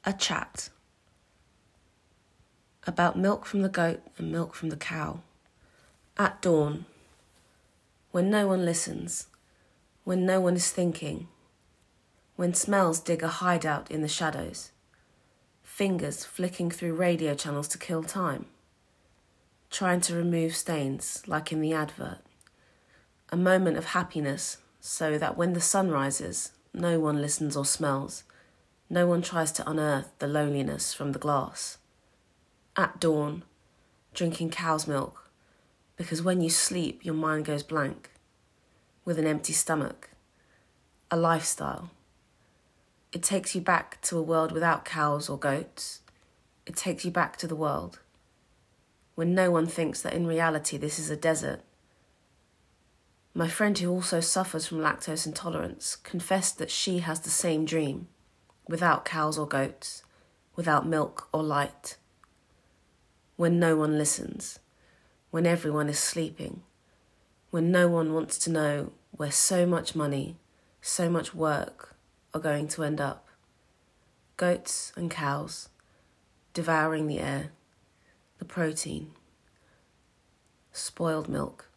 A chat about milk from the goat and milk from the cow. At dawn, when no one listens, when no one is thinking, when smells dig a hideout in the shadows, fingers flicking through radio channels to kill time, trying to remove stains like in the advert, a moment of happiness so that when the sun rises, no one listens or smells, no one tries to unearth the loneliness from the glass. At dawn, drinking cow's milk, because when you sleep your mind goes blank, with an empty stomach, a lifestyle. It takes you back to a world without cows or goats. It takes you back to the world, when no one thinks that in reality this is a desert. My friend who also suffers from lactose intolerance confessed that she has the same dream, without cows or goats, without milk or light. When no one listens, when everyone is sleeping, when no one wants to know where so much money, so much work are going to end up. Goats and cows, devouring the air, the protein, spoiled milk.